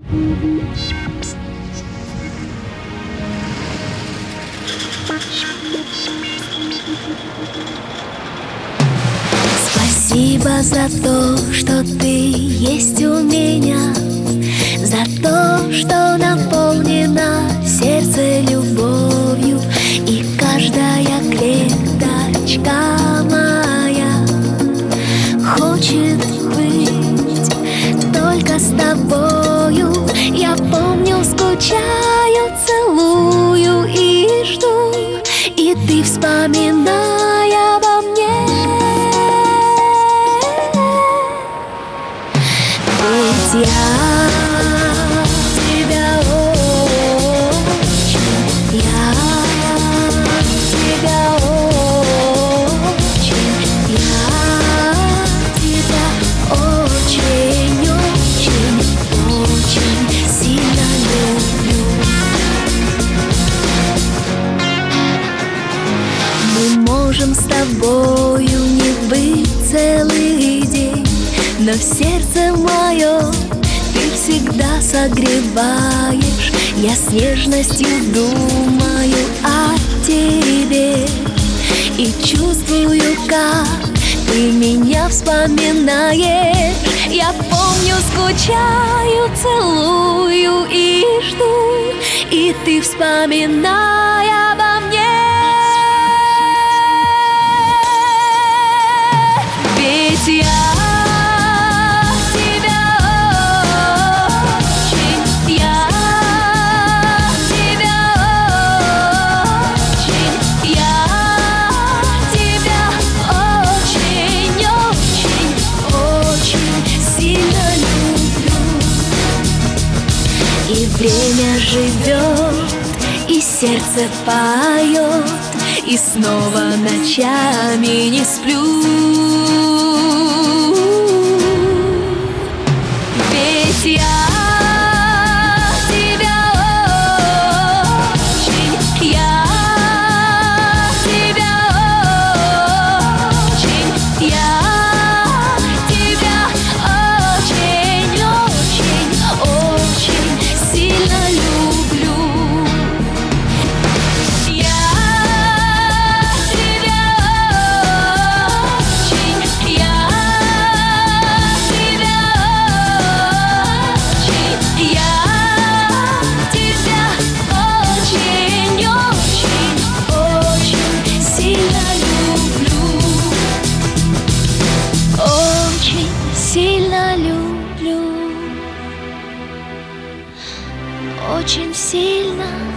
Спасибо за то, что ты есть у меня, за то, что наполнено сердце любовью, и каждая клеточка моя хочет быть только с тобою. Я помню, скучаю, целую и жду, и ты вспоминай обо мне. Ведь я тебя очень, я тебя очень, я тебя очень, очень, очень сильно люблю. Мы можем с тобою не быть целый день, но в сердце моем ты всегда согреваешь. Я с нежностью думаю о тебе и чувствую, как ты меня вспоминаешь. Я помню, скучаю, целую и жду, и ты вспоминай обо мне. Ведь я и время живет, и сердце поет, и снова ночами не сплю. Ведь я тебя очень, я тебя очень, я тебя очень, очень, очень сильно люблю. Я тебя очень, я тебя очень, я тебя очень, очень, очень сильно люблю. Очень сильно люблю. Очень сильно.